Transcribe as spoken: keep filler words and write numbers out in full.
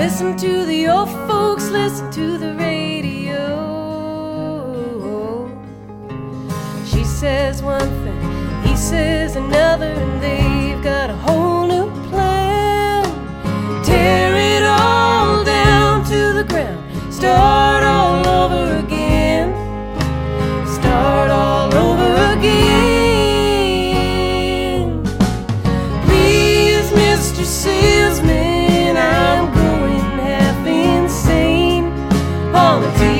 Listen to the old folks, listen to the radio. She says one thing, he says another, and they've got a whole new plan. Tear it all down to the ground, start all over again. Start all over again. Please, Mister Salesman, I'm going half insane on the T V.